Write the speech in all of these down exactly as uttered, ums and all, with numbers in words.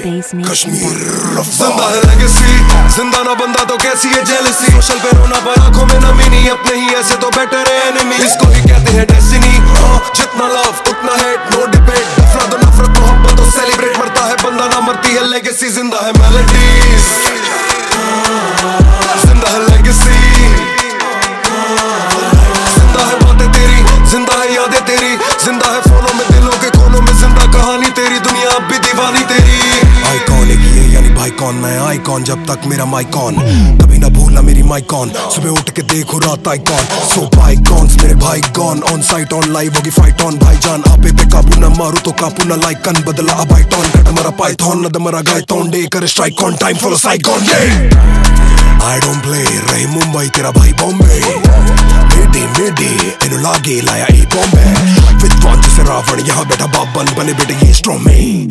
कश्मीर जिंदा है लेगेसी, जिंदा ना बंदा तो कैसी है जेलसी। सोशल पे रोना पर आंखों में नमी नहीं, अपने ही ऐसे तो बेटर है एनिमी। इसको ही कहते हैं डेस्टिनी, हाँ जितना लव उतना हेट, नो डिबेट। नफरत तो नफरत मोहब्बत तो सेलिब्रेट, मरता है बंदा ना मरती है लेगेसी। जिंदा है मेलोडीज, जिंदा है लेगेसी, जिंदा है बातें तेरी, जिंदा है यादें तेरी, जिंदा है फोनों में दिलों के कोनों में, जिंदा कहानी तेरी, दुनिया अब भी दीवानी तेरी। आइकॉन एक ये यानी भाई कौन, मैं आइकॉन जब तक मेरा माइकॉन, कभी ना भूलना मेरी माइकॉन। सुबह उठ के देखो रात आइकॉन, सो बाइकॉन्स मेरे भाई gone. On site on live होगी फाइट ऑन, भाईजान आपे पे काबू ना मारू तो कापू ना लाइक कन बदला अब आइटॉन। कट मरा पाइथन न मरा गायतोन, डे कर स्ट्राइक ऑन टाइम फॉर साइकॉन। आई डोंट प्ले, रही मुंबई तेरा भाई बॉम्बे। मेडे मेडे तेरे लागे लाया ए बॉम्बे, विद्वान जैसे रावण यहाँ बैठा बाबन बने बेटे ये स्ट्रॉन्ग में।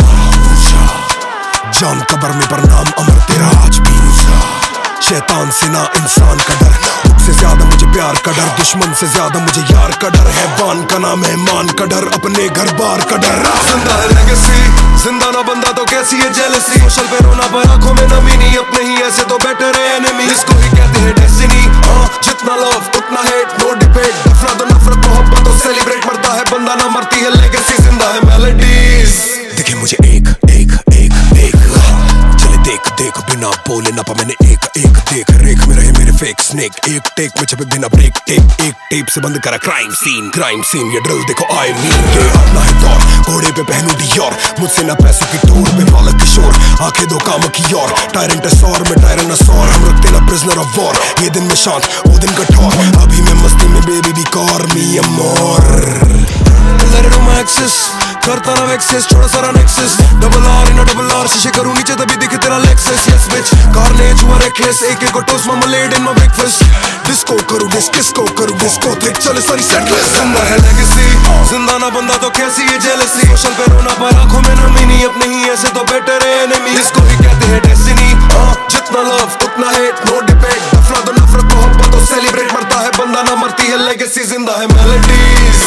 जान कबर में पर नाम अमर तेरा आज भी उसका। शैतान से ना इंसान का डर, खुद से ज्यादा मुझे प्यार का डर, दुश्मन से ज्यादा मुझे यार का डर। है बान का नाम है मान का डर, अपने घर बार का डर। जिंदा है लेगेसी, जिंदा ना बंदा तो कैसी है जेलसी। सोशल पे रोना पर आंखों में नमी नहीं, अपने ही ऐसे तो बेटर है एनिमी। इसको ही कहते हैं डेस्टिनी, हाँ जितना लव उतना हेट, नो डिबेट। नफरत तो नफरत मोहब्बत तो सेलिब्रेट, मरता है बंदा ना मरती है लेगेसी। जिंदा है मेलोडीज, दिखे मुझे एक एक एक एक, चले देख देख बिना बोले ना पा मैंने एक एक देख रेख में रहे मेरे फेक स्नेक। एक टेक में छपे बिना ब्रेक टेप, एक टेप से बंद करा क्राइम सीन। क्राइम सीन ये ड्रिल देखो आई मीन, ये अपना है दौर, घोड़े पे पहनू डियोर, मुझसे ना पैसों की टूर पे बालक किशोर। आंखें दो काम की ओर, टायरेंट सौर में टायरेनोसॉर, हम रखते ना प्रिजनर ऑफ वॉर। ये दिन में शांत वो दिन कठोर, अभी मैं मस्ती में बेबी भी कॉर मी अमोर। एक्सेस करता ना एक्सेस, छोड़ा सारा nexus. Double R in double R, शीशे करूं नीचे तभी दिखे तेरा लेक्सस। यस बिच कार्नेज हुआ रेकलेस, एक एक toast marmalade in my breakfast. Disco करूं डिस्क किसको करूं डिस्को थिक, चले सारी सेटलेस। जिंदा है लेगेसी, जिंदा ना बंदा तो कैसी है जेलसी। सोशल पे रोना पर आंखों में नमी नहीं, अपने ही ऐसे तो बेटर है एनिमी। इसको ही कहते हैं डेस्टिनी, हाँ जितना लव उतना हेट, नो डिबेट। नफरत तो नफरत मोहब्बत तो सेलिब्रेट, मरता है बंदा ना मरती है लेगेसी। जिंदा है मेलोडीज,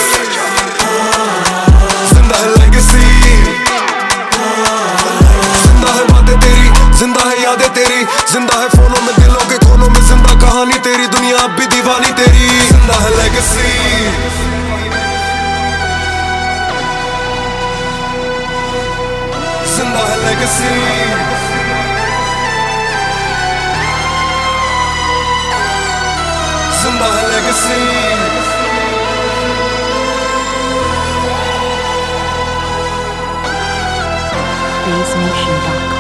जिंदा है लेगेसी, जिंदा है बातें तेरी, जिंदा है यादें तेरी, जिंदा है फोनों में दिलों के कोनों में, जिंदा कहानी तेरी, दुनिया अब भी दीवानी तेरी। जिंदा है लेगेसी, जिंदा है लेगेसी, जिंदा है legacy. Bass Nation dot com